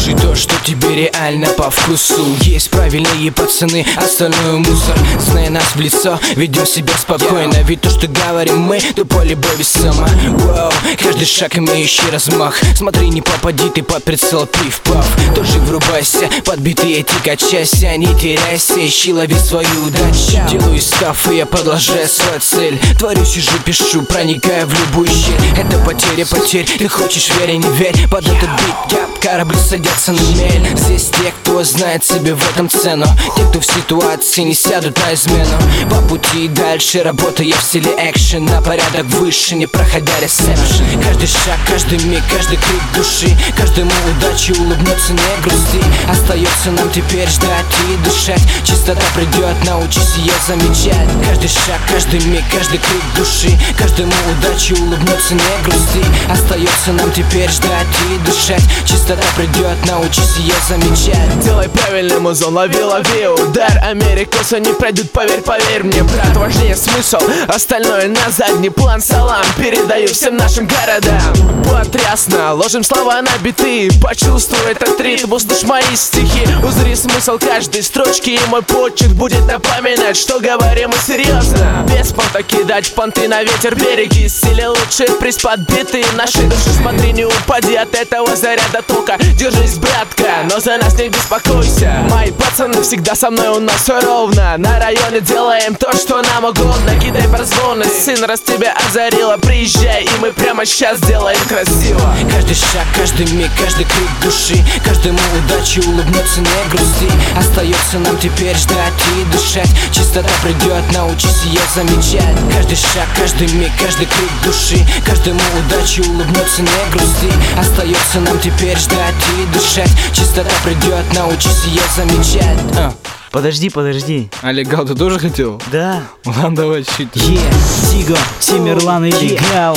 Слушай то, что тебе реально по вкусу. Есть правильные пацаны, остальное мусор. Зная нас в лицо, ведем себя спокойно. Ведь то, что говорим мы, то поле бой весомо. Воу, каждый шаг имеющий размах. Смотри, не попади ты под прицел, пиф-паф. Тоже врубайся, подбитые эти качайся. Не теряйся, ищи, лови свою удачу. Делаю став, и я подложаю свою цель. Творю, сижу, пишу, проникая в любую щель. Это потеря потерь, ты хочешь верь и не верь. Под этот бит, корабли садятся на мель. Здесь те, кто знает себе в этом цену. Те, кто в ситуации не сядут на измену. По пути дальше, работая в стиле экшен. На порядок выше, не проходя ресепшн. Каждый шаг, каждый миг, каждый крик души. Каждому удачи улыбнуться, не грусти. Остается нам теперь ждать и дышать. Чистота придет, научись ее замечать. Каждый шаг, каждый миг, каждый крик души. Каждому удачи улыбнуться, не грусти. Остается нам теперь ждать и дышать. Чистота придет, научись ее замечать. Делай правильный музон, лови, лови удар. Америкосы не пройдут, поверь, поверь мне, брат. Важнее смысл, остальное на задний план. Салам передаю всем нашим городам. Потрясно, ложим слова на биты. Почувствуй этот ритм, услышь мои стихи. Узри смысл каждой строчки, и мой почерк будет напоминать, что говорим мы серьезно. Без понта кидать понты на ветер, береги силе лучше приспад биты. Наши души, смотри, не упади от этого заряда тока. Держись, братка, но за нас не беспокойся. Мои пацаны всегда со мной, у нас все ровно. На районе делаем то, что нам угодно. Кидай прозвоны, сын, раз тебя озарило, приезжай, и мы прямо сейчас сделаем красиво. Каждый шаг, каждый миг, каждый крик души. Каждому удачи улыбнуться, не грусти. Остается нам теперь ждать и дышать. Чистота придет, научись ее замечать. Каждый шаг, каждый миг, каждый крик души. Каждому удачи улыбнуться, не грусти. Остается нам теперь ждать и дышать. Чистота придет, научись ее замечать. Подожди. А легал ты тоже хотел? Да. Ладно, давай щит. Тиго, Тимерлан и легал.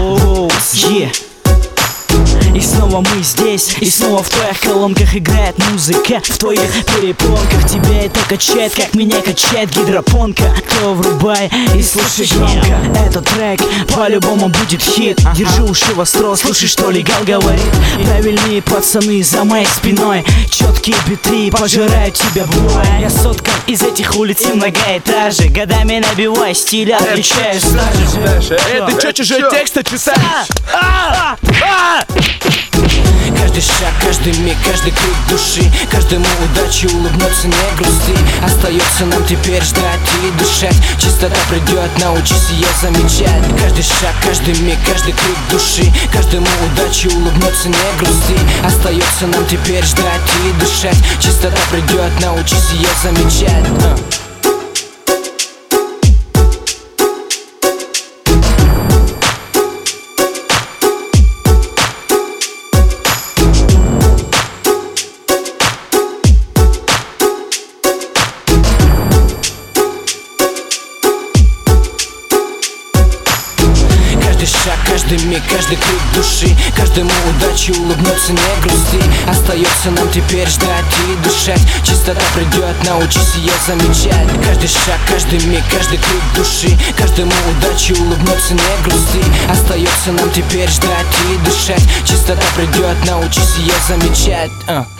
И снова мы здесь, и снова в твоих колонках играет музыка. В твоих перепонках тебя это качает, как меня качает гидропонка. Кто врубай и слушай громко. Этот трек по-любому будет хит. Держи уши востро, слушай, что легал говорит. Правильные пацаны за моей спиной. Четкие биты пожирают тебя бой. Я соткан из этих улиц и многоэтажек. Годами набивай стиль, отличаюсь даже. Это что, чужой текст читаешь? Каждый шаг, каждый миг, каждый крик души. Каждому удачи улыбнуться, не грусти. Остается нам теперь ждать и дышать. Чистота придет, научись ее замечать. Каждый шаг, каждый миг, каждый крик души. Каждому удачи улыбнуться, не грусти. Остается нам теперь ждать и дышать. Чистота придет, научись ее замечать. Каждый шаг, каждый миг, каждый крик души. Каждому удачи улыбнуться, не грусти. Остается нам теперь ждать и дышать. Чистота придет, научись ее замечать. Каждый шаг, каждый миг, каждый крик души. Каждому удачи улыбнуться, не грусти. Остается нам теперь ждать и дышать. Чистота придет, научись ее замечать.